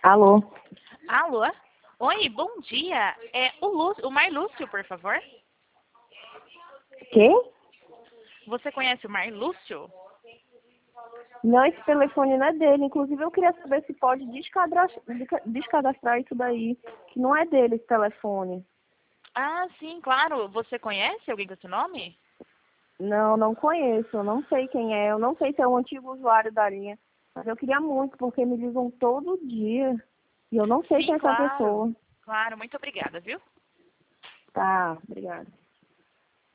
Alô? Alô? Oi, bom dia. É o Mar Lúcio, por favor. Quem? Você conhece o Mar Lúcio? Não, esse telefone não é dele. Inclusive, eu queria saber se pode descadastrar isso daí. Que não é dele esse telefone. Ah, sim, claro. Você conhece alguém com esse nome? Não, não conheço. Eu não sei quem é. Eu não sei se é um antigo usuário da linha. Mas eu queria muito, porque me ligam todo dia. E eu não sei quem Sim, é essa claro. pessoa. Claro, muito obrigada, viu? Tá, obrigada.